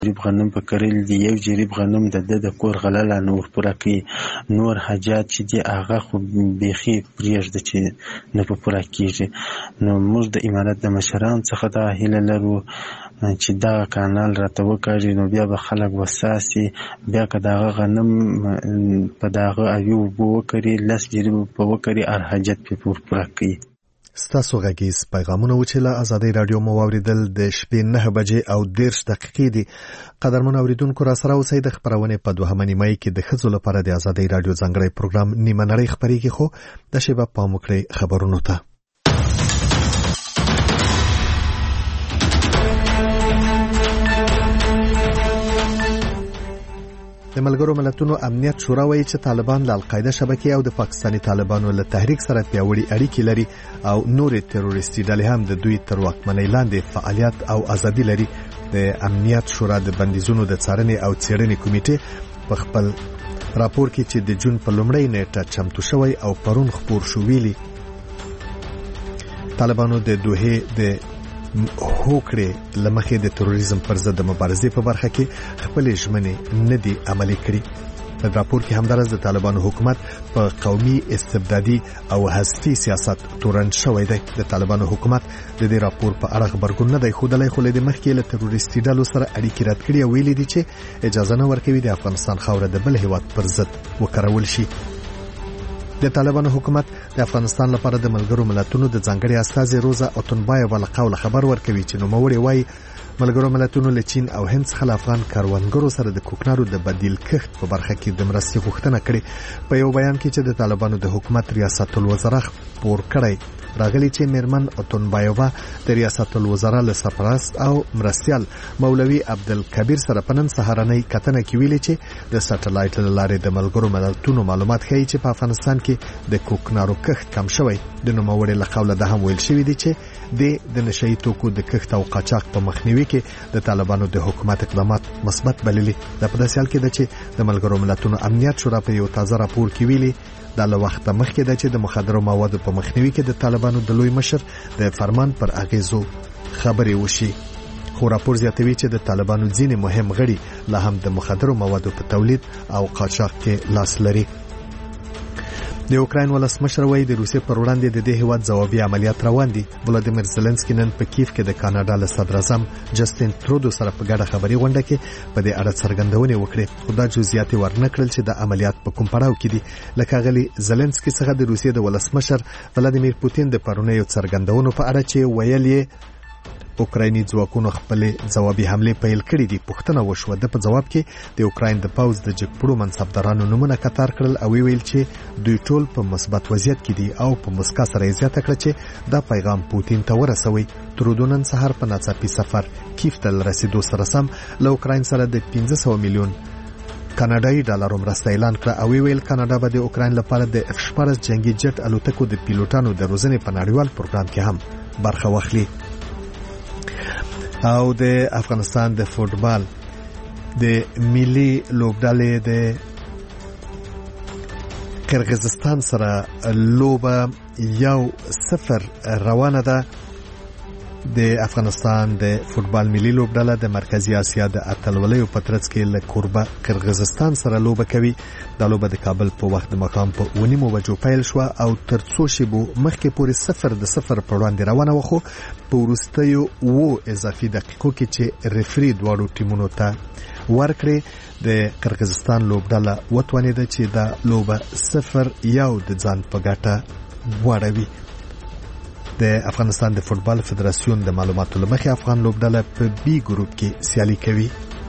جریب غنم په کرل دي، یو جریب غنم د کور غله لا نور پوره کوي، نور حاجات چې دي هغه خو بیخي پرېږده چې نه په پوره کېږي. نو موږ د امارت د مشرانو څخه دا هیله لرو چې دغه کانال راته وکاږي، نو بیا به خلک وساسي، بیا که دغه غنم په دغه اوي اوبو وکري، 10 جریب په وکري، هر حاجت پې پوره کوي. ستاسو غږیز پیغامونه و چې له ازادۍ راډیو مو واورېدل د شپې 9 بجې او 10 دقیقې دي. قدرمن اوریدونکو راسره اوسئ. د خپرونې په 2 نیمایي کې د ښځو لپاره د ازادۍ راډیو ځانګړی پروګرام نیمه نړۍ خپرېږي، خو د شیبه پام وکړئ خبرونو ته. د ملګرو ملتونو امنیت شورا وایي چې طالبان له القاعده شبکې او د پاکستاني طالبانو له تحریک سره پیاوړي اړیکې لري او نورې تروریستي ډلې هم د دوی تر واکمنۍ لاندې فعالیت او ازادي لري. د امنیت شورا د بندیزونو د څارنې او څېړنې کمیټې په خپل راپور کې چې د جون په لومړۍ نیټه چمتو شوی او پرون خپور شو ویلي طالبانو د دوحې د هوکړې لمخې د تروریزم پر ضد د مبارزې په برخه کې خپل ژمنې نه دي عملي کړي. په راپور کې همدارس د طالبانو حکومت په قومي استبدادي او حزبي سیاست تورن شوی دی. د طالبانو حکومت د دې راپور په اړه خبرګون نه دی ښودلی، خو له دې مخکې له تروریستي ډلو سره اړیکې رد کړي او ویلي دي چې اجازه نه ورکوي د افغانستان خاوره د بل هیواد پر ضد وکارول شي. د طالبانو حکومت د افغانستان لپاره د ملګرو ملتونو د ځانګړي استازي روزا اوتونبایووا له قوله خبر ورکوي چې نوموړی وایي ملګرو ملتونو له چین او هند څخه افغان کاروانګرو سره د کوکنارو د بدیل کښت په برخه کې د مرستې غوښتنه کړې. په یو بیان کې چې د طالبانو د حکومت ریاست الوزرا خپور کړی راغلی چې میرمن اوتونبایووا د ریاست الوزرا له سرپرست او مرستیال مولوي عبدالکبیر سره په نن سهارنۍ کتنه کې ویلي چې د سټلایټ له لارې د ملګرو ملتونو معلومات ښیي چې په افغانستان کې د کوکنارو کښت کم شوی. د نوموړي له قوله ده هم ویل شوي دي چې د نشهیي توکو د کښت او قاچاق په مخنیوي کې د طالبانو د حکومت اقدامات مثبت بللي. دا په داسې حال کې ده چې د ملګرو ملتونو امنیت شورا په یو تازه راپور کې ویلي دا له وخته مخکې ده چې د مخدرو موادو په مخنیوي کې د طالبانو د لوی مشر د فرمان پر اغیزو خبرې وشي. خو راپور زیاتوي چې د طالبانو ځینې مهم غړي لا هم د مخدرو موادو په تولید او قاچاق کې لاس لري. د اوکراین ولسمشر وایي د روسیې پر وړاندې د دې هیواد ځوابي عملیات روان دي. ولادیمیر زلنسکي نن په کیف کې د کاناډا له صدر اعظم جسټین ترودو سره په ګډه خبري غونډه کې په دې اړه څرګندونې وکړې، خو دا جزئیات ورنه کړل چې د عملیات په کوم پړاو کې دي. لکه غلي زلنسکي څخه د روسیې د ولسمشر ولادیمیر پوتین د پرونیو څرګندونو په اړه چې ویل یې اوکرایني ځواکونو خپل ځوابي حمله پیل کړې دي. پوښتنه وشوه د په جواب کې د اوکراین د پوز د جګپړو منصبدارانو نومونه کتار کړل او ویل چې دوی ټول په مثبت وضعیت کې دي او په مسکا سره یې زیاته کړه چې دا پیغام پوتین ته ورسوي. ترودو نن سهار په ناڅاپي سفر کیف ته رسیدو سره سم له اوکراین سره د 500 میلیون کاناډایي ډالرو مرسته اعلان کړه او ویل کاناډا به د اوکراین لپاره د F-14 جنگي جټ الوتکو د پیلوټانو د روزنې په نړیوال پروګرام کې هم برخه واخلي. او د افغانستان د فوټبال د ملي لوبډلې د قرغیزستان سره لوبه 1-0 روانه ده. د افغانستان د فوټبال ملي لوبډله د مرکزی اسیا د اتلولیو په ترڅ کې له کوربه قرغیزستان سره لوبه کوي. دا لوبه د کابل په وخت د مقام په 9 بجو پیل شو او تر څو شیبو مخکې پورې 0-0 پر وړاندې روانه و، خو په وروستیو 2 اضافي دقیقو کې چې ریفری دواړو ټیمونو ته ورکړي د قرغیزستان لوبډله وتوانېده چې دا لوبه 0-1 د ځان په ګټه واړوي. د افغانستان د فوټبال فدراسیون د معلوماتو لمخې افغان لوبډله په بي ګروپ کې سیالي کوي.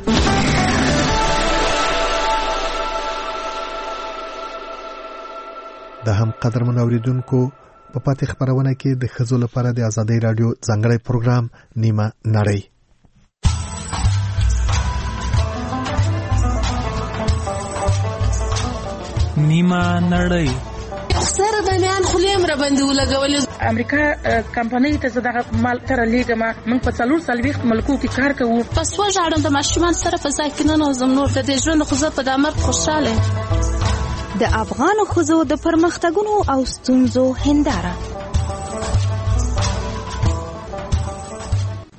د هم قدرمن اوریدونکو په پاتې خبرونه کې د ښځو لپاره د ازادۍ راډیو ځانګړی پروګرام نیمه نړۍ. نیمه نړۍ سره بنیان خلیم را باندې ولګول. امریکا کمپنۍ ته زداغه مال تر لیګما موږ په 4 ملکو کې کار کوو. پس وژاړم د ماشومان سره په ځای کې نه نوزم نور د دې ژوند خو زه په دامر خوشاله. د افغانو ښځو د پرمختګونو او ستونزو هنداره.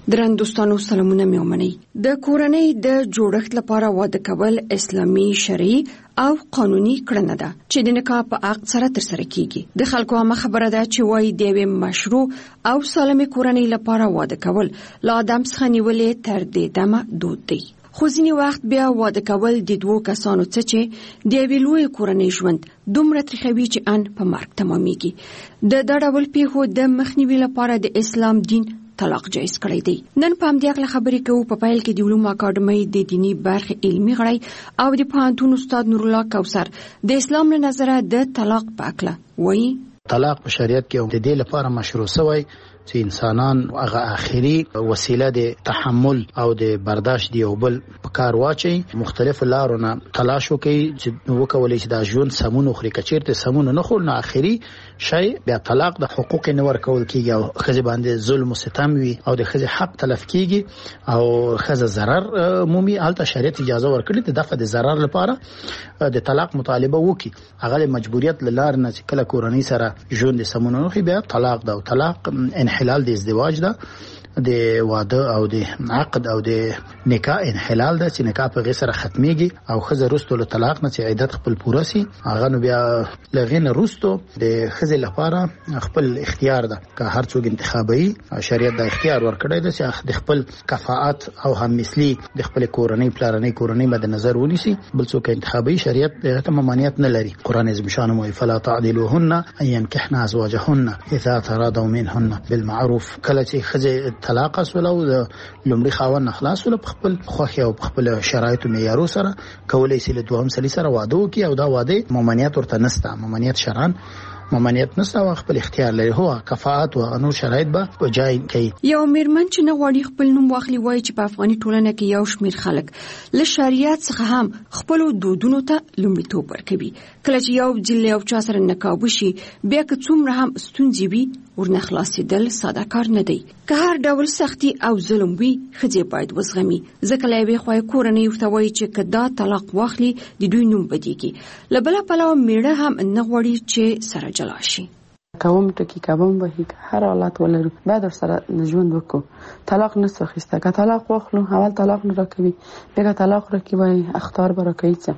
درندوستانو سلامونه میومنئ. د کورنۍ د جوړښت لپاره واده کول اسلامي شرعي او قانوني کړنه ده چې د نکاح په عقد سره ترسره کیږي. د خلکو عامه خبره ده چې وایي د یوې مشروع او سالمې کورنۍ لپاره واده کول له آدم څخه نیولې تر دې دمه دود دی. خو ځینې وخت بیا واده کول د دوو کسانو څخه چې د یوې لویې کورنۍ ژوند دومره تریخوي چې ان په مرګ تمامیږي. د دا ډول پیښو د مخنیوي لپاره د اسلام دین طلاق جایز کړی دی. نن په همدې اړه خبرې کوو. په پیل کې د علومو اکاډمۍ د دینی برخې علمي غړی او د پوهنتون استاد نورالله کوثر د اسلام له نظره د طلاق په اړه وایي. طلاق په شریعت کې د دې لپاره مشروع شوی چې انسانان هغه آخري وسیله د تحمل او د برداشت دی او بل په کار واچي، مختلف لارونه تلاش وکړي چې وکولای شي د ژوند سمون خوري. کچیرته سمون نه خور نه آخري شی بیا طلاق د حقوق نه ورکول کیږي او خځه باندې ظلم او ستم وي او د خځه حق تلف کیږي او خځه ضرر مومي. البته شریعت اجازه ورکړي د دفع د ضرر لپاره د طلاق مطالبه وکړي. هغه مجبوریت لار نه چې کله کورنۍ سره ژوند سمون نه خوري بیا طلاق ده. او طلاق انحلال د ازدواج ده، د واده او د عقد او د نکاح انحلال ده چې نکاح په غیر سره ختميږي او خزه رستو له طلاق نه چې عدت خپل پوره سي. هغه نو بیا لغینه رستو د خزه لپاره خپل اختیار ده که هر څوک انتخابي. شریعت د اختیار ورکړی ده چې د خپل کفاءت او هم مثلی د خپل کورنۍ پلانې کورنۍ مد نظر ونیسي. بل څوک انتخابي شریعت ته ممانعت نه لري. قران عظیم شان مو فلا تعدلوهن ان ينكحن ازواجهن اذا تراضوا منهن بالمعروف. کله چې خزه طلاق اسول او لومړي خاوند خلاص ول په خپل خوخي او په خپل شرایطو معیارو سره کولای شي له دوهم سلی سره واده وکي او دا واده ممانعت ورته نسته. ممانعت شرعاً ممانعت نسته او خپل اختیار لري. هو کفاءت او انو شرایط به په جای کوي. یو میرمن چې نه غواړي خپل نوم واخلي وایي چې په افغاني ټولنه کې یو شمېر خلک له شریعت څخه هم خپل دودونو ته لومړیتوب ورکوي. کله چې یو جل یو چا سره نکاح وشي بیا که څومره هم ستونزې وي ورنه خلاصېدل ساده کار نه دی. که هر ډول سختي او ظلم وي ښځې باید وزغمي. ځکه له یوې خوا کورنۍ ورته وایي چې که دا طلاق واخلي د دوی نوم بدیږي. له بله پلوه میړه هم نه غواړي چې سره جلا شي. کوم ټکی کوم به هر حالت ولرو بعد سره ژوند وکړو. طلاق نه سخته که طلاق واخلو اول طلاق نه راکوي بیا طلاق راکوي اختار برکوي څه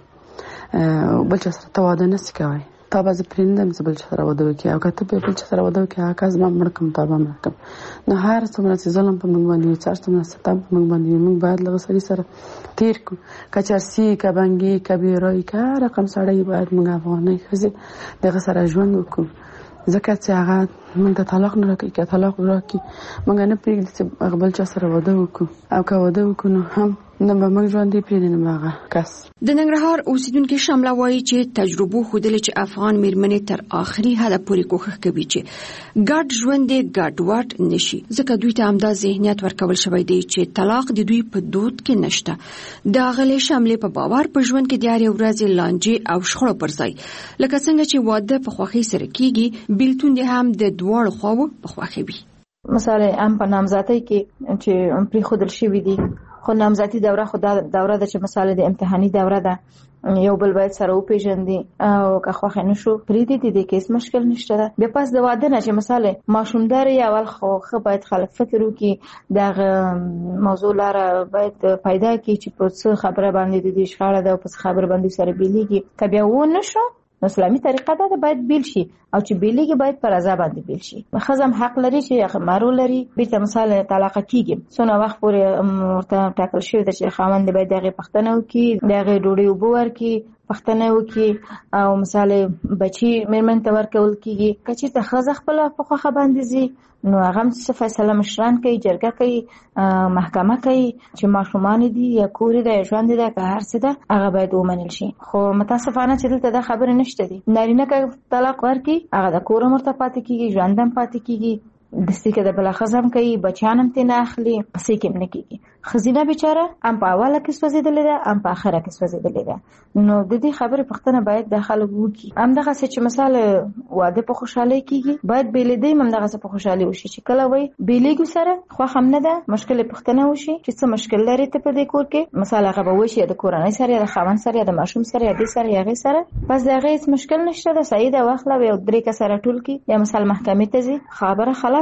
بل څه سره تواده نه سکوي. تا باز پرندم زبل سره واده وکي او کته په بل سره واده وکي هغه زما مړکم تا به مړکم. نو هر څومره چې ظلم په موږ باندې چې څومره ستم په موږ باندې موږ باید لږ سړي سره تیر کو. کچرسي کبنګي کبیرای کا رقم سړی باید موږ افغاني خزي دغه سره ژوند وکړو. ځکه چې هغه موږ د طلاق نه راکې که طلاق راکې موږ نه پرېږدي چې هغه بل چا سره واده وکړو او که واده وکړو نو هم نه به موږ ژوندی پرېږدي نه به هغه کس. د ننګرهار اوسیدونکي شامله وایي چې تجربو ښودلې چې افغان میرمنې تر آخري حده پورې کوښښ کوي چې ګډ ژوند یې ګډوډ نشي. ځکه دوی ته همدا ذهنیت ورکول شوی دی چې طلاق د دوی په دود کې نشته. د هغې شاملې په باور په ژوند کې د هرې ورځې لانجې او شخړو پر ځای لکه څنګه چې واده په خوښۍ سره کیږي بیلتون دې هم د دواړو خواوو په خوښۍ وي. مثلا هم په نامزادۍ کې چې پرېښودل شوي دي خو نامزادي دوره خو دا دوره ده چې مثلا د امتحاني دوره ده. یو بل باید سره وپېژندي او که خوښه نشو پرېږدي د دې کې هېڅ مشکل نشته ده. بیا پس د واده نه چې مثلا ماشومداري اول خو ښه باید خلک فکر وکړي د هغه موضوع لاره باید پیدا کړي چې په څه خبره باندې د دې شخړه ده او په څه خبره باندې سره بیلېږي. که بیا ونه شو نو اسلامي طریقه ده باید بیل شي او چې بیلېږي باید پر رضا باندې بیل شي. ښځه هم حق لري چې مهر ولري بیرته مثلا طلاق کیږي څونه وخت پورې ورته ټاکل شوی ده چې خاوند باید د هغې پوښتنه وکړي د هغې ډوډۍ اوبه ورکړي پښتنه وکي او مثلا بچي مېرمن ته ورکول کیږي. که چېرته ښځه خپله په خوښه باندې ځي نو هغه هم څه فیصله مشران کوي، جرګه کوي، محکمه کوي چې ماشومان دي یا کور دی یا ژوند دی که هر څه ده هغه باید ومنل شي. خو متاسفانه چې دلته دا خبره نشته دي. نارینه که طلاق ورکړي هغه د کور هم ورته پاتې کیږي، ژوند هم پاتې کیږي، دستي که د بله ښځه هم کوي، بچیان هم ترې نه اخلي، پسې کې هم نه کېږي. ښځینه بیچاره هم په اوله کې سوځېدلې ده هم په اخره کې سوځېدلې ده. نو د دې خبرې پوښتنه باید د خلک وکړي. همدغسې چې مثال واده په خوشحالۍ کېږي باید بېلېدی هم همدغسې په خوشحالۍ وشي چې کله وایي بېلېږو سره خوښ هم نه ده مشکل یې پوښتنه وشي چې څه مشکل لري ته په دې کور کې. مثال هغه به وشي یا د کورنۍ سره یا د خاوند سره یا د ماشوم سره یا دې سره یا هغې سره بس د هغې هېڅ مشکل نشته ده. صحیح ده واخله یو 3 کسه راټول کړي یا مثال محکمې ته ځي خبره خلاص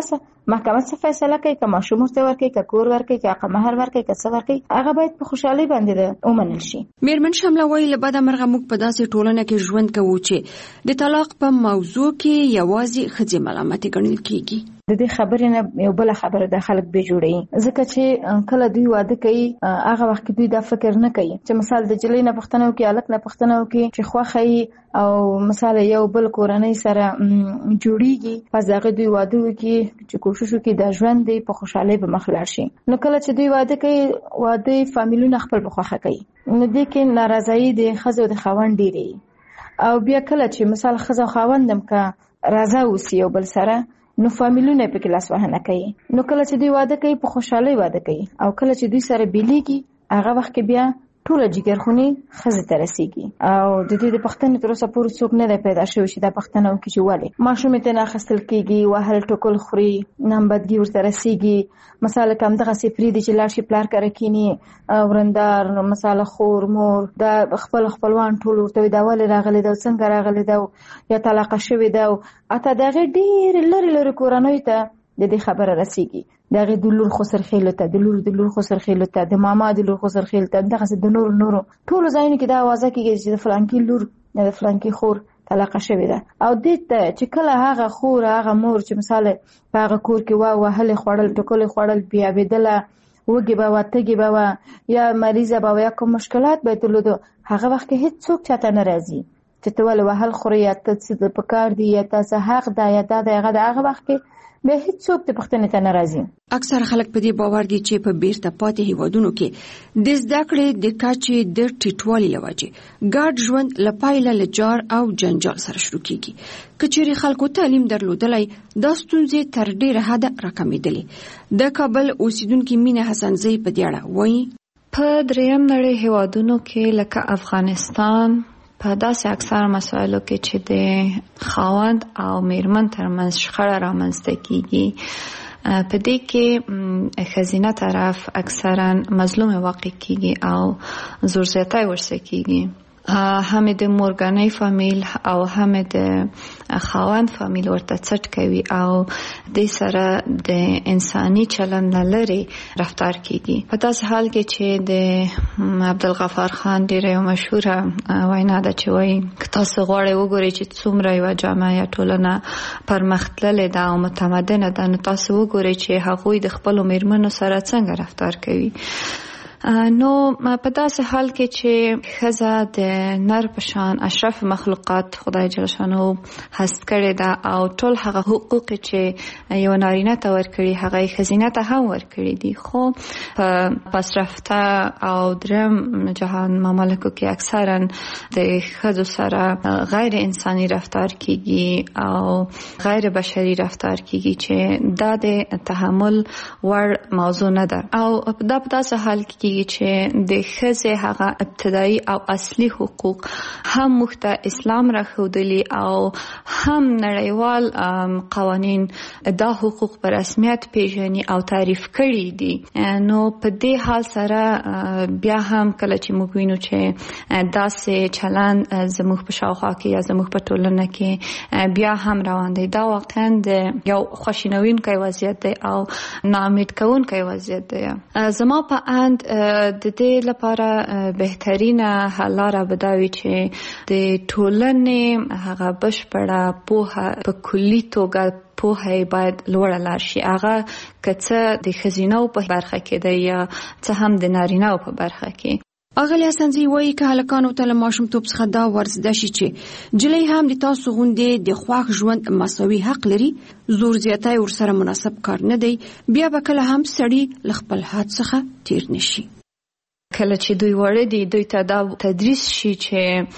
اساسه محکمه څه فیصله کوي، که ماشوم ورته ورکوي، که کور ورکوي، که مهر ورکوي، که څه ورکوي، هغه باید په خوشحالۍ باندې ومنل شي. میرمن شمله وایي له بده مرغه موږ په داسې ټولنه کې ژوند کوو چې د طلاق په موضوع کې یوازې ښځې ملامتې ګڼل کیږي. د دې خبرې نه یو بل خبره د خلک به جوړي، ځکه چې کله دوی واده کوي هغه وخت دوی دا فکر نه کوي چې مثال د جلۍ نه پښتنه وکړي، الک نه پښتنه وکړي چې خوښه او مثال یو بل کورنۍ سره جوړیږي، پس هغه دوی واده وکړي چې کوشش وکړي د ژوند دی په خوشحالۍ به مخ لاړ شي. نو کله چې دوی واده کوي، واده فامیلونه خپل بخواخه کوي، نو دې کې ناراضایي د ښځو د خاوند ډېرې، او بیا کله چې مثال ښځه او خاوند هم که راضا اوسي یو بل سره، نو فامیلونه په کې لاس وهنه کوي. نو کله چې دوی واده کوي په خوشحالۍ واده کوي، او کله چې دوی سره بیلیږي هغه وخت کې بیا ټوله جګرخونی ښځې ته رسیږي، او د دې د پښتنې تر اوسه پورې څوک نه دی پیدا شوی چې دا پښتنه وکړي چې ولې ماشوم یې ترې اخیستل کېږي، وهل ټوکل خوري، نامبدګي ورته رسیږي. مثال که همدغسې پرېږدي چې لاړ شي پلار کره کښېني، ورندار مثال خور مور دا خپل خپلوان ټول ورته وایي دا ولې راغلی ده، څنګه راغلی ده، یا طلاقه شوې ده، حتی د هغې ډېرې لرې لرې کورنیو ته د دې خبره رسیږي، د هغې د لور خسرخېلو ته، د لور د لور خسرخېلو ته، د ماما د لور خسرخېلو ته، دغسې د نورو ټولو ځایونو کې دا اوازه کېږي چې د فلانکي لور یا د فلانکي خور طلاقه شوې ده. او دې ته چې کله هغه خور هغه مور چې مثال په هغه کور کې وهلې خوړل، ټوکلې خوړل، بیابېدله، وږې به وه، تږې به وه، یا مریضه به وه، یا کوم مشکلات به یې درلودو، هغه وخت کې هېڅ څوک چاته نه راځي چې ته ولې وهل خورې، یا ته څه په کار دي، یا تا څه حق ده، یا دا ده هغه ده. هغه وخت کې به هیڅ څوک د پښتنې ته نه راځي. اکثر خلک په دې باور دي چې په بیرته پاتې هیوادونو کې د زده کړې د کچې د ټیټوالي له وجې ګډ ژوند له پایله له جار او جنجال سره شروع کیږي. که چیرې خلکو تعلیم درلودلی، دا ستونزې تر ډېره حده راکمېدلې. د کابل اوسیدونکي مینه حسنزۍ په دې اړه وایي: په دریم نړۍ هیوادونو کې لکه افغانستان په داسې اکثر مسایلو کې چې د خاوند او میرمن ترمنځ شخړه رامنځته کیږي، په دې کې ښځینه طرف اکثرا مظلوم واقع کیږي او زور زیاتی ورسره کیږي. هم د مورګنۍ فامیل او هم د خاوند فامیل ورته څټ کوي او د سره د انساني چلند لري رفتار کیږي. په داسې حال کې چې د عبدالغفار خان ډیره مشهوره وینا ده چې وایي که تاسو غواړئ وګورئ چې څومره یوه جامعه یا ټولنه پرمختللې ده او متمدنه ده، نو تاسو وګورئ چې هغوی د خپلو میرمنو سره څنګه رفتار کوي. نو په داسې حال کې چې ښځه د نر په شان اشرف مخلوقات خدای جل شانو هست کړې ده او ټول هغه حقوق چې یو نارینه ته ورکړي هغه یې ښځینه ته هم ورکړي دي. خو په پسرفته او دریم جهان ممالکو کې اکثرا د ښځو سره غیر انساني رفتار کیږي او غیر بشري رفتار کیږي چې دا د تحمل وړ موضوع نه ده. او دا په داسې حال کې چې د ښځې هغه ابتدایي او اصلي حقوق هم موږ ته اسلام راښودلي او هم نړیوال قوانین دا حقوق په رسمیت پیژني او تعریف کړي دي. نو په دې حال سره بیا هم کله چې موږ وینو چې داسې چلند زموږ په شاوخوا کې یا زموږ په ټولنه کې بیا هم روان دی، دا واقعا د یو خوشینوونکی وضعیت دی او ناامید کوونکی وضعیت دی. زما په اند د دې لپاره بهترینه حل لاره به دا وي چې د ټولنې هغه بشپړه پوهه په کلي توګه پوهه باید لوړه لاړ شي. هغه که څه د ښځینو په برخه کې دی یا څه هم د نارینو په برخه کې. اغلی حسنزۍ وایي که هلکانو ته له ماشومتوب څخه دا ورزده شي چې جلۍ هم د تاسو غوندې د خوښ ژوند مساوي حق لري، زور زیاتی ورسره مناسب کار نه دی، بیا به کله هم سړي له خپل حد څخه تیر نشي. کله چې دوی وړه دي دوی ته دا تدریس شي چې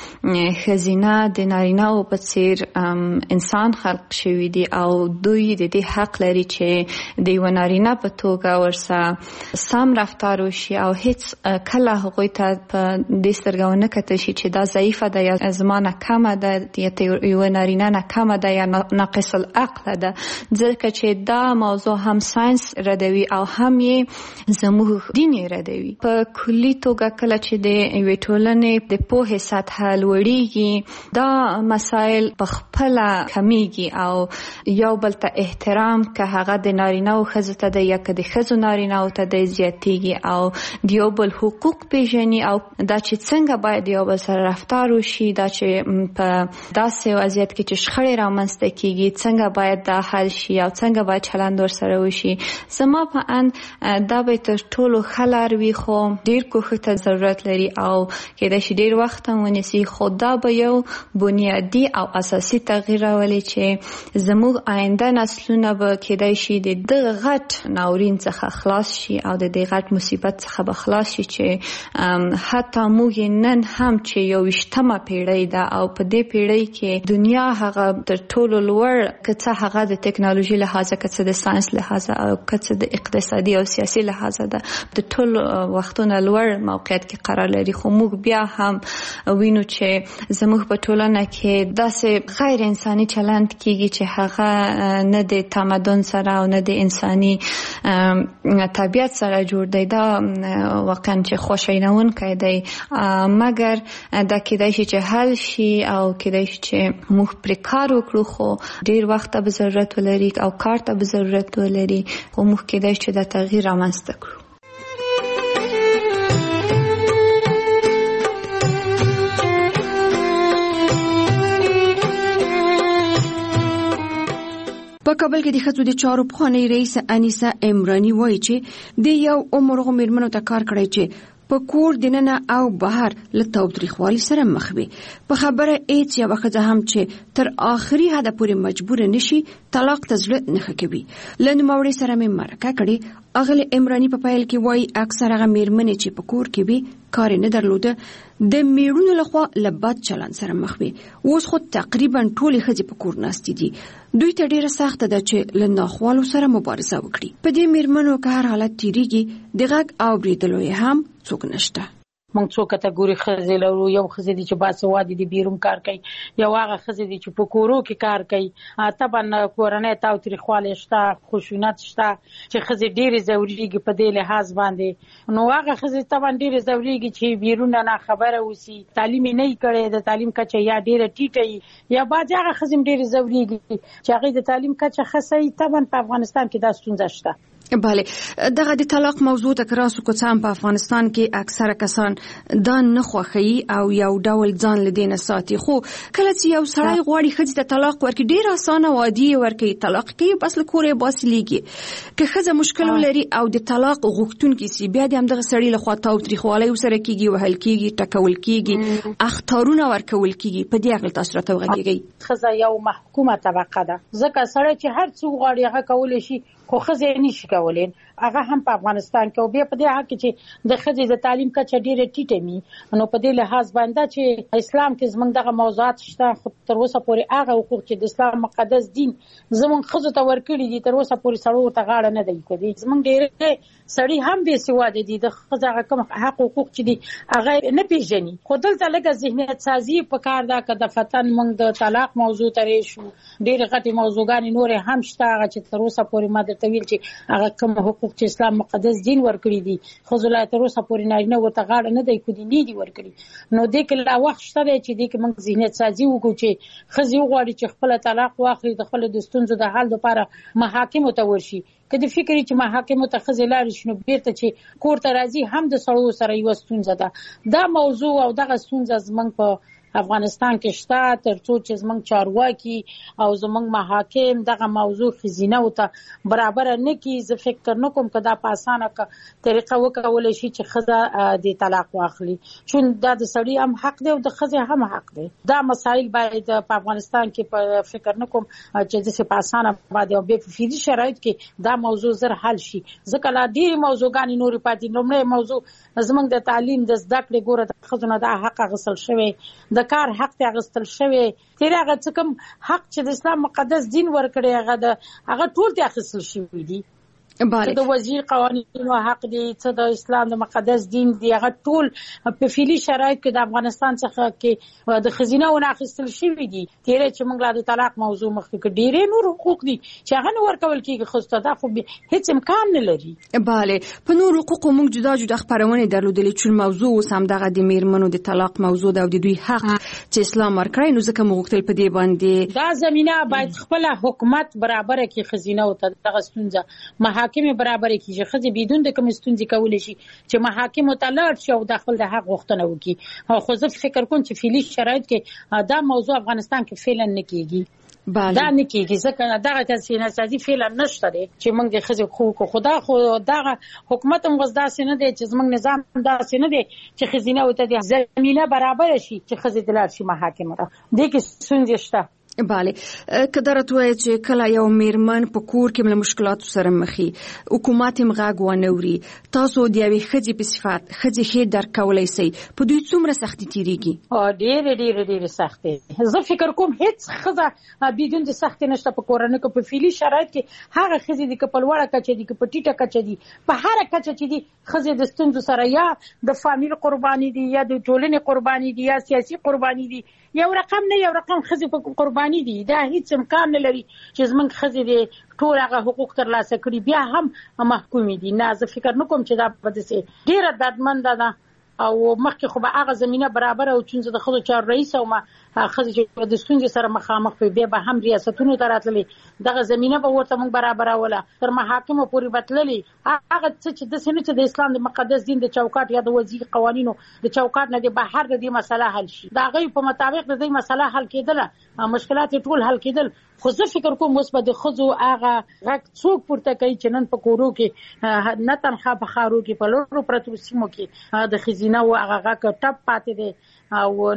ښځینه د نارینه‌و په څیر انسان خلق شوي دي او دوی د دې حق لري چې د یوه نارینه په توګه ورسره سم رفتار وشي او هیڅ کله هغوی ته په دې سترګه ونه کتل شي چې دا ضعیفه ده یا زما نه کمه ده یا یوه نارینه نه کمه ده یا ناقص العقل ده، ځکه چې دا موضوع هم ساینس ردوي او هم یې زموږ دین یې ردوي. په کلي کلی توګه کله چې د یوې ټولنې د پوهې سطحه لوړیږي دا مسایل په خپله کمیږي او یو بل ته احترام که هغه د نارینه او ښځو ته دی یا که د ښځو نارینه او ته دی زیاتیږي او د یو بل حقوق پیژني او دا چې څنګه باید یو بل سره رفتار وشي، دا چې په داسې وضعیت کې چې شخړې رامنځته کیږي څنګه باید دا حل شي او څنګه باید چلند ورسره وشي. زما په اند دا به تر ټولو ښه لار وي، خو ډېر کوښښ ته ضرورت لري او کېدای شي ډېر وخت هم ونیسي، خو دا به یو بنیادي او اساسي تغییر راولي چې زموږ آینده نسلونه به کېدای شي د دغه غټ ناورین څخه خلاص شي او د دې غټ مصیبت څخه به خلاص شي چې حتی موږ نن هم چې یو 20مه پیړۍ ده او په دې پیړۍ کې دنیا هغه تر ټولو لوړ که څه هغه د ټکنالوژي لحاظه که څه د ساينس لحاظه او که څه د اقتصادي او سیاسي لحاظه ده د ټولو وختونو لوړ موقعیت کې قرار لري، خو موږ بیا هم وینو چې زموږ په ټولنه کې داسې غیر انساني چلند کیږي چې هغه نه د تمدن سره او نه د انساني طبیعت سره جوړ دی. دا واقعا چې خوشاینونکی دی، مګر دا کېدای شي چې حل شي او کېدای شي چې موږ پرې کار وکړو، خو ډېر وخت ته به ضرورت ولري او کار ته به ضرورت ولري، خو موږ کېدای شي چې دا تغییر رامنځته کړو. په کابل کې د ښځو د چارو پخوانۍ رئیس انیسه عمراني وایي چې د یو عمر غو میرمنو ته کار کړی چې په کور دننه او بهر له تاوتریخوالي سره مخ وي. په خبره هیڅ یوه ښځه هم چې تر آخري حده پورې مجبوره نشي طلاق ته زړه نه ښه کوي. له نوموړې سره مې مرکه کړې. اغلې عمراني په پیل کې وایي اکثر هغه میرمنې چې په کور کې وي کار نه درلوده د میړونو لخوا له بد چلند سره مخ وي. اوس خو تقریبا ټولې ښځې په کور ناستې دي. دوی ته ډیره سخته ده چې له ناخوالو سره مبارزه وکړي. په دې میرمنو که هر حالت تیریږي د غږ اورېدلو یې هم څوک نشته. موږ څو کټګوري ښځې لرو. یو ښځې دي چې باسواده دي بیرون کار کوي، یو هغه ښځې دي چې په کورو کې کار کوي. طبعا کورنۍ تاوتریخوالی شته، خشونت شته چې ښځې ډېرې ځورېږي په دې لحاظ باندې. نو هغه ښځې طبعا ډېرې ځورېږي چې بیرون نه خبره اوسي، تعلیم یې نه کړی، د تعلیم کچه یا ډېره ټیټه وي، یا بعضې هغه ښځې ډېرې ځورېږي چې هغې د تعلیم کچه ښه صحیح. طبعا په افغانستان کې دا ستونزه شته. بله، دغه د طلاق موضوع ته کراسو کو څام په افغانستان کې اکثره کسان دا نه خوښوي او یو ډول ځان لدینه ساتي. خو کله چې یو سړی غواړي ښځې ته طلاق ورکړي ډیر اسانه او عادي ورکړي، طلاق کوي بس له کوره باسي لیږي. که ښځه مشکل ولري او د طلاق غوښتونکې سي، بیا د همدغه سړي لخوا تاوتریخوالی ورسره کیږي، وهل کیږي، ټکول کیږي، اخطارونه ورکول کیږي. په دې اړه تاسو راته وغږیږئ. ښځه یو محکومه طبقه ده، ځکه سړی چې هر څه غواړي هغه کولی شي، خو ښځې نشي کولی. هغه هم په افغانستان کې او بیا په دې حق کې چې د ښځې د تعلیم کچه ډېره ټیټه وي. نو په دې لحاظ باندې چې اسلام کې زموږ دغه موضوعات شته، خو تر اوسه پورې هغه حقوق چې د اسلام مقدس دین زموږ ښځو ته ورکړي دي تر اوسه پورې سړو ته غاړه نه دی کړې. زموږ ډېر سړي هم بې سواده دي، د ښځو هغه کوم حق حقوق چې دي هغه نه پیژني. خو دلته لږه ذهنیت سازي پکار ده که د فتن موږ د طلاق موضوع ته راشو. ډېرې غټې موضوعګانې نورې هم شته هغه چې تر اوسه پورې ما درته ویل چې هغه کوم حقوق چې اسلام مقدس دین ورکړي دي ښځو لا تر اوسه پورې نارینه ورته غاړه نه دی کړې، نه دي ورکړي. نو دې کې لا وخت شته دی چې دې کې موږ ذهنیت سازي وکړو چې ښځې وغواړي چې خپل طلاق واخلي، د خپل د ستونزو د حل لپاره محاکمو ته ورشي. که د فکرې چې محاکمو ته ښځې لاړې شي، نو بیرته چې کور ته راځي هم د سړو سره یوه ستونزه ده. دا موضوع او دغه ستونزه زموږ په افغانستان کې شته، ترڅو چې زموږ چارواکي او زموږ محاکم دغه موضوع ښځینه او ته برابر نه کړي. زه فکر نه کوم که دا په اسانه طریقه وکولی شي چې ښځه د طلاق واخلي، چون دا د سړي هم حق دی او د ښځې هم حق دی. دا مسایل باید په افغانستان کې په فکر نه کوم چې داسې په اسانه باندې او بیا په فعلي شرایط کې دا موضوع زر حل شي، ځکه لا ډېرې موضوعګانې نورې پاتې. لومړی موضوع زموږ د تعلیم د زده کړې ګوره د ښځو نه دا حق اخیستل شوی، د کار حق ته اخیستل شوی، تیر هغه څه کوم حق چې د اسلام مقدس دین ورکړی هغه ټول ته اخیستل شوی دي. څه د وزیر قوانینو حق دي، څه د اسلام د مقدس دین دی، هغه ټول په فعلي شرایط کې د افغانستان څخه کې د خزینه ونه اخیستل شوی دي. تیرې چې موږ د طلاق موضوع مخکې کې ډېرې نور حقوق دي چې هغه نه ورکول کېږي، خو دا خو هیڅ امکان نه لري. بله، په نور حقوقو موږ جدا جدا خبرونه درلودلې چې موضوع اوس هم دغه د میرمنو د طلاق موضوع ده او د دوی حق چې اسلام ورکړی، نو ځکه موږ غوښتل په دې باندې دا زمينه باید خپل حکومت برابر کړي، خزینه او دغه ستونزه محاکم برابر کړي چې خزې بدون د کوم ستونزې کولای شي چې محاکم متعلق شي او د خپل د حق غوښتنه وکړي. خو زه فکر کوم چې فعلي شرایط کې دا موضوع افغانستان کې فعلا نه کېږي. دا نه کېږي ځکه دغه تسهیل سازي فعلا نشته دی چې موږ د خزې حقوق خدا خو دغه حکومت هم غوښدا سینه دی چې موږ نظام دا سینه دی چې خزینه او ته زمينه برابر شي چې خزې دلار شي محاکم را دي کې ستونزې شته. بله، کدرت وای چې کله یو میرمن په کور کې له مشکلاتو سره مخې، حکومت هم غاګ ونوري، تاسو د یوې ښځې په صفات ښځې ښه درک کولای شئ، په دوی څومره سختي تیریږي؟ ډېر سختي. زه فکر کوم هیڅ ښځه بدون د سختي نشته په کورنۍ کې. په فعلي شرایط کې هغه ښځې د کپلوړه کچې دي، په ټیټه کچې دي، په هر کچې چې دي ښځې د ستونزو سره یا د فامیل قرباني دي یا د ټولنې قرباني دي یا سیاسي قرباني دي، یو رقم نه یو رقم ښځې په قرباني دي. دا هیڅ امکان نه لري چې زمونږ ښځې دې ټول هغه حقوق ترلاسه کړي بیا هم محکومې دي. نه، زه فکر نه کوم چې دا په داسې ډېره دردمنده ده او مخکې خو به هغه زمینه برابر او چونځ د خزو چار رئیس او ما خزو چې د ستونزې سره مخامخ په به هم ریاستونو ته راتللې، دغه زمینه به ورته موږ برابر ولا تر محاکمو پورې بتللې. هغه څه چې د سینې چې د اسلام د مقدس دین د چوکاټ یا د وزیر قوانینو د چوکاټ نه د بهر د دې مسله حل شي، دا غي په مطابق د دې مسله حل کېدله، مشکلات ټول حل کېدل. خو زه فکر کوم اوس به د خزو هغه غږ څوک پورته کوي چې نن په کورو کې نه تنخوا په خارو کې په لورو پرتو سیمو کې د خزینه او هغه غږ ټپ پاتې دي او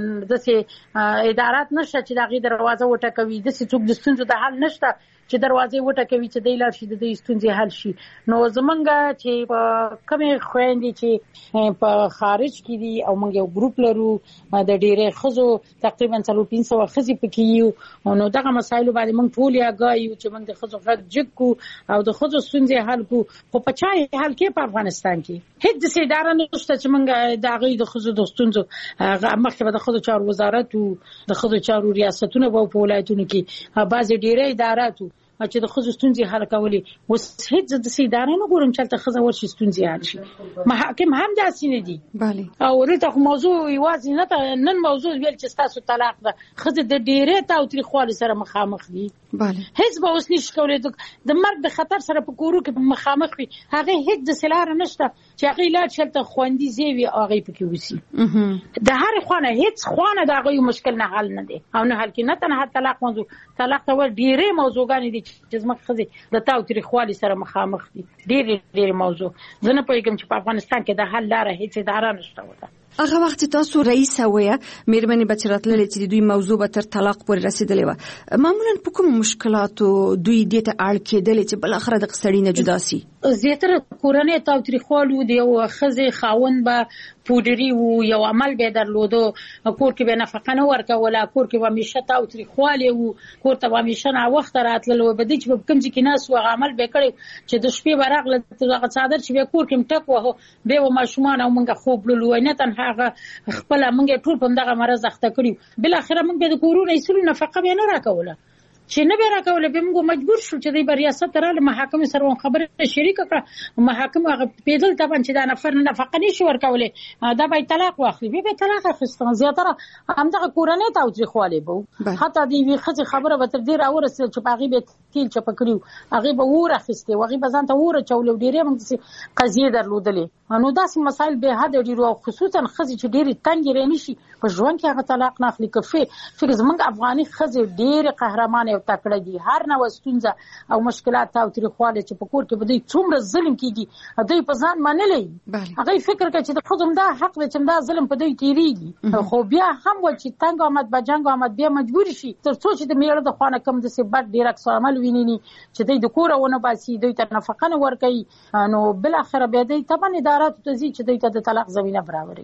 دسه ادارات نشته چې دغه دروازه وټکوي، دسه څوک د ستونزو د حل نشته چې دروازې وټکوي چې د لار شي د ستونزې حل شي. نو زمونږ چې په کومې خويندې چې په خارج کې دي او موږ یو ګروپ لرو د ډېرې خزو تقریبا 350 خزې پکې یو، نو دغه مسایل باندې موږ ټول یاګایو چې موږ د خزو غږ جګو او د خزو ستونزې حل کو. خو په چا حل کې په افغانستان کې هیڅ د اداره نشته چې موږ د هغه د خزو د ستونزو مخکې د خزو چارو وزارت او د خزو چارو ریاستونه په ولایتونو کې بعضې ډېرې ادارات چې د خزو ستونزې حل کولې، اوس هیڅ د ادارې نه ګورم چې تل خزه ورشي ستونزې حل شي. محاکم هم داسې نه دي. بله، او ورته موضوع یوازې نه نن موضوع ویل چې تاسو طلاق ده، خزه د ډېرې تاوتریخوالي سره مخامخ دي. بله، هیڅ به اوس نشي کولای د مرګ د خطر سره په کورو کې مخامخ وي، هغه هیڅ د سلاره نشته چې هغه لا چلته خوندې زیوي هغه پکې وسی. د هر خوانه هیڅ خوانه د هغه مشکل نه حل نه دي او نه حل کې نه تنها طلاق موضوع، طلاق ته ور ډېرې موضوعګانې دي چې زموږ خزې د تاوتریخوالي سره مخامخ دي. ډېرې موضوع زه نه پوهېږم چې په افغانستان کې د حل لاره هیڅ اداره نشته وته. هغه وخت تاسو رئیس وایي میرمنې بچراتللې چې دوی موضوع به تر طلاق پورې رسیدلې و، معمولا په کوم مشکلاتو دوی دې ته اړ کېدلې چې بل اخر د قصړی نه جدا سي؟ زیاتره کورنۍ تاوتریخوالو دی او خزې خاوند به پودری وو، یو عمل به درلودو، کور کې به نفقه نه ورکوله، کور کې به همیشه تاوتریخوالی وو، کور ته به همیشه نه وخت راتللو، به دې چې په کوم ځای کې ناس و عمل به کړی چې د شپې به راغله دغه څادر چې به کور کې مټک وهو به و ماشومان او موږ خوب لولو نه تنها خپل موږ ټول په دغه مرز اخته کړیو. بل اخره موږ به د کورونو ایسلو نفقه به نه راکوله چې نه به راکوله، به موږ مجبور شو چې د ریاست راله محاکم سره خبره شریک کړه. محاکم هغه پیدل طبعا چې دا نفر نفقه نشي ورکولې دا به طلاق واخلي، به طلاق اخیستل. زیاتره همدغه کورنۍ تاوتریخوالی به حتی د یوې ښځې خبره به تر دې راورسېده چې په هغې به تیل چپه کړي، هغې به اور اخیستې و، هغې به ځان ته اور اچولې و، ډېرې موږ داسې قضیې درلودلې. نو داسې مسایل بې حده ډېر او خصوصا ښځې چې ډېرې تنګې رانه شي په ژوند کې هغه طلاق نه اخلي. فکر زموږ افغاني ښځې ډېرې قهرمانې او تکړه دي، هر نوع ستونزه او مشکلات تاوتریخوالی چې په کور کې به دوی څومره ظلم کېږي دوی په ځان منلی، هغوی فکر کوي چې د ښځو همدا حق دی چې همدا ظلم په دوی تېرېږي. خو بیا هم وایي چې تنګ آمد به جنګ آمد بیا مجبور شي تر څو چې د میړه د خوا نه کوم داسې بد ډېر عکس عمل ویني چې دوی د کوره ونه باسي، دوی ته نفقه نه ورکوي، نو بالاخره بیا دوی طبعا اداراتو ته ځي چې دوی ته د طلاق زمینه برابره کړي.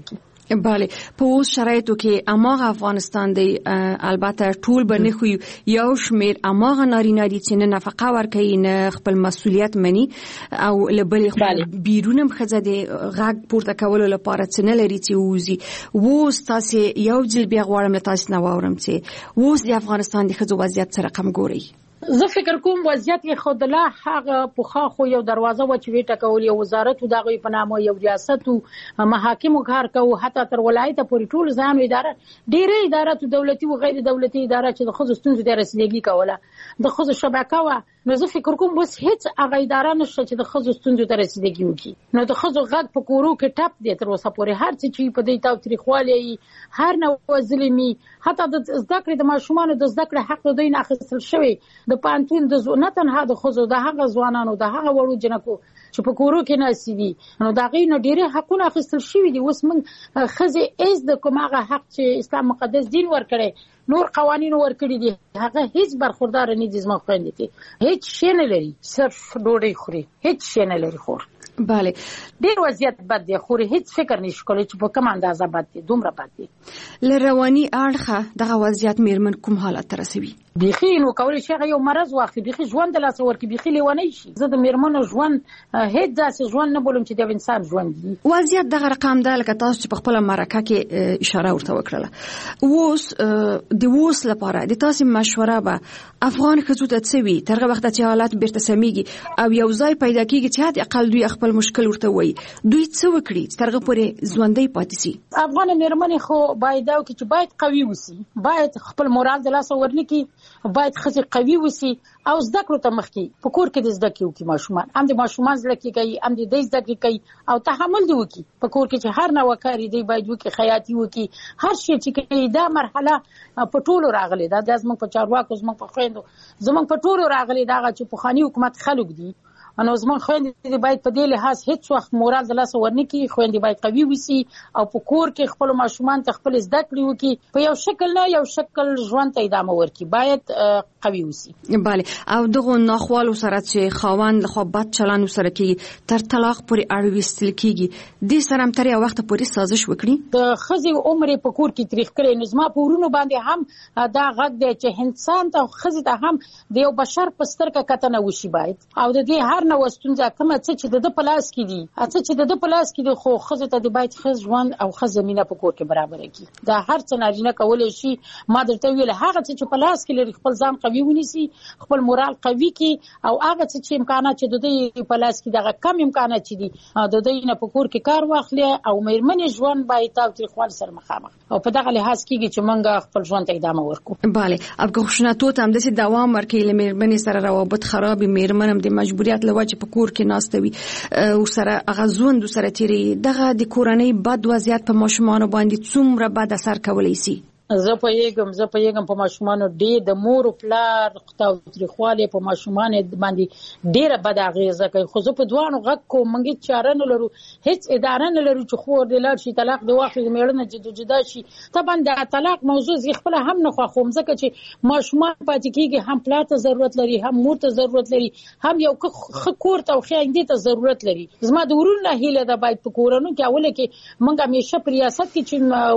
بله په اوس شرایطو کې اماغه افغانستان دی البته ټول به نه خو یو شمیر اماغه نارینه دي چې نه نفقه ورکوي نه خپل مسؤلیت مني او لبلې بیرونم خزه دی غږ پورته کولو لپاره څه نه لري چې ووزي. اوس تاسو یو ځل بیا غواړم له تاسو نه واورم چې اوس د افغانستان د ښځو وضعیت سره کم ګوري. زه فکر کوم وضعیت یې خودله هغه پوخا خو یو دروازه و چې ویټه کول یو وزارت او دغه په نامه یو ریاست او محاکم کار کوي حتی تر ولایت پورې ټول ځان اداره ډیره اداره دولتي او غیر دولتي اداره چې د خصوص ستونزې د رسیدګي کوله د خصوص شبکه و نو زه فکر کوم بس هیڅ هغه اداره نشته چې د خصوص ستونزې د رسیدګي وکړي. نو د خصوص غږ په کورو کې ټپ دی تر اوسه پورې هر څه چې په دې تاریخوالي هر نو ظلمي حتی د زده کړې د ماشومان د زده کړې حق دوی نه اخیستل شوی د پانتون د نه تنها د خزو د هغه ځوانانو د هغه وړو جنکو چې په کورو کې ناسي دي نو دا غي نو ډیره حقونه اخیستل شوی دي. اوس موږ خزه ایز د کومه حق چې اسلام مقدس دین ورکړي نور قوانینو ورکړي دي هغه هیڅ برخوردار نه دي زما خويندې ته هیڅ شي نه لري صرف ډوډۍ خوري هیڅ شي نه لري خور. بله ډیر وضعیت بد دی خو هیڅ فکر نشي کولای چې په کوم اندازه بد دی دومره بد دی. لروانی اړخه دغه وضعیت میرمن کوم حالت ترسوي بيخي نو کولای شي یو مرز واخلي بيخي ژوند د لاس ورکی بيخي لیونی شي. زه د میرمنو ژوند هیڅ داسې ژوند نه بولم چې د انسان ژوند دی. وضعیت دغه رقم ده لکه تاسو چې په خپل مرکه کې اشاره ورته وکړه. اوس د اوس لپاره د تاسو مشوره به افغان ښځو ته څه وي ترغه وخت چې حالات بیرته سميږي او یو ځای پیدا کیږي چې د اقل دوی خپل مشکل ورته وایي دوی څه وکړي ترغه پورې ژوندۍ پاتې شي. افغان میرمنې خو باید او چې باید قوي وسی باید خپل مورال د لاس ورنکي باید خزي قوي وسی او زده کړو ته مخکي په کور کې د زده کیو کې ماشومان هم د ماشومان زده کی کوي هم د زده کی کوي او تحمل دی وکي په کور کې چې هر نو کاری دی باید وکي خیاطي وکي هر شي چې کوي دا مرحله په ټولو راغلي دا د زموږ په چارواکو زموږ په خويندو زموږ په ټولو راغلي دا چې په خاني حکومت خلک دي انو زمون خويندې باید په دې لحاظ هیڅ وخت مورال د لاس ورنکي خويندې باید قوي وسی او په کور کې خپل ماشومان ته خپل زده کړی وکي په یو شکل نه یو شکل ژوند ته ادامه ورکي باید قوي وسی. بله او دغه ناخوالو سره چې خاوند له خوا بد چلند سره کې تر طلاق پورې اړوستل کیږي د سره هم تر یو وخت پورې سازش وکړي د خزي عمر په کور کې تاریخ کړي نظم په ورونو باندې هم دا غږ دی چې انسان ته خزي ته هم د یو بشر په سترګه کتنه وشي باید او د دې هر نو ستونزه کومه چې د پلاس کې دي چې د پلاس کې د خو خزه ته د باید خز ژوند او خز زمينه په کور کې برابر کړي دا هر څه نارینه کولای شي ما درته ویل هغه چې پلاس کې لري خپل ځان قوي ونیسي خپل مورال قوي کړي او هغه چې امکانات چې د دې پلاس کې دغه کم امکانات چې دي د دې نه په کور کې کار واخلي او مېرمنې ژوند باید تاوتریخوال سره مخامخ او په دغه لحاظ کېږي چې موږ خپل ژوند ته ادامه ورکړو. بله اب غوښنه ته هم د دوام ورکړي لمېرمنې سره روابط خراب مېرمنم د مجبوریت لوجه په کور کې ناستوي او سره غزوند سره تیری دغه د کورنۍ بد وضعیت په ماشومان باندې څومره بد اثر کولی شي. زه په یګم په ماشومان ډېر د مور او پلار تاوتریخواله په ماشومان باندې ډېر بد اغیزه کوي خو زه په دوانو غږ کوم منګي چاره نه لرو هیڅ اداره نه لرو چې خور د لار شي طلاق دی واخلي میړنه جدا شي طبعا د طلاق موضوع زی خپل هم نه خو ځکه چې ماشومان پاتې کیږي هم پلار ته ضرورت لري هم مور ته ضرورت لري هم یو کور ته خويندې ته ضرورت لري. زما د ورونه هیله ده باید په کورونو کې اوله کې منګه همیشه په ریاست کې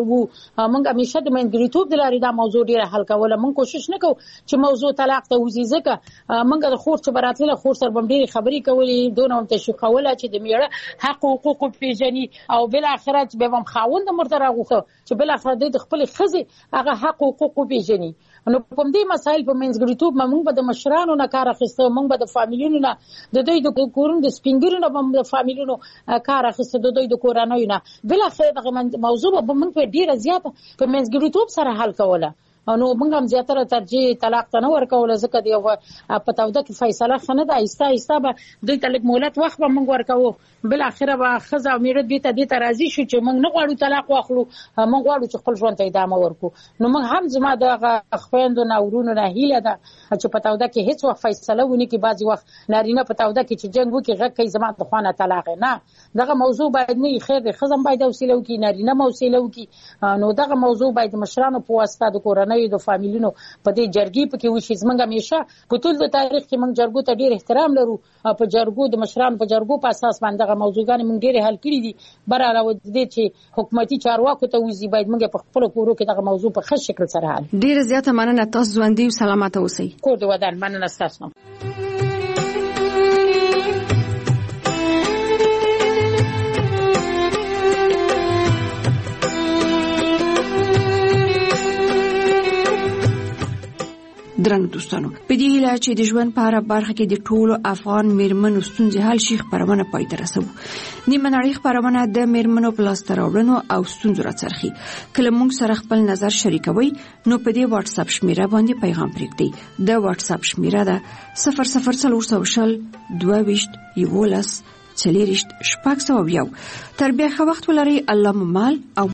چې منګه همیشه د ګریټوب د لارې دا موضوع ډیره حل کوله مونږ کوشش نکو چې موضوع طلاق ته وزي ځکه مونږ د خور چې براتله خور سره باندې خبرې کولې دونه هم تشویقوله چې د میړه حق او حقوق پیژني او بل اخرت به هم خاوند مرتره غوښه چې بل اخرت د خپل خزي هغه حق او حقوق پیژني. نو په دې مسایل په منځګړیتوب مونږ به د مشرانو نه کار اخیسته مونږ به د فامیلونو نه د دوی د کورونو د سپینګرونو نه هم د فامیلونو کار اخیسته د دوی د کورانوي نه بل اخر دغه موضوع به مونږ په ډیره زیاته په منځګړیتوب سره حل کوله. نو موږ هم زیاتره ترجیح طلاق ته نه ورکول ځکه دی په توده کې فیصله خنه ده ایسته به دوی ته لیک مهلت وخت به موږ ورکوو بل اخره به خزه او میړه دې ته راضي شو چې موږ نه غواړو طلاق واخلو موږ غواړو چې خپل ژوند ته ادامه ورکو. نو موږ هم زما د خويندو نه ورونو نه هیله ده چې په توده کې هیڅ وخت فیصله ونی کې بعضی وخت نارینه په توده کې چې جنگ وکي غږ کوي زما د خوانه طلاق نه دغه موضوع باید نه خیر خزم باید وسیله وکي نارینه موسیله وکي. نو دغه موضوع باید مشرانو په واسطه د کورنۍ کورنۍ د فامیلونو په دې جرګې پکې وشي. زمونږ همیشه په ټول د تاریخ کې موږ جرګو ته ډیر احترام لرو. په جرګو د مشرانو په جرګو په اساس باندې غو موضوعګان موږ ډیر حل کړي دي. برعلاوه دې چې حکومتي چارواکو ته وزي باید موږ په خپل کورو کې دغه موضوع په ښه شکل سره حل. ډیر زیاته مننه، تاسو ژوندۍ او سلامت اوسئ. کور دې ودان. مننه تاسو. درنو دوستانو، په دې هیله چې د ژوند په هره برخه کې د ټولو افغان میرمنو ستونزې حل شي خبرونه پای ته رسوو. نیمه نړۍ خبرونه د میرمنو په لاسته راوړنو او ستونزو راڅرخي. کله موږ سره خپل نظر شریکوي نو په دې واتس اپ شمیره باندې پیغام پرېږدئ. د واتس اپ شمیره ده 0040 22 11 40 601. تر بیا ښه وخت ولرئ. الله مو مال او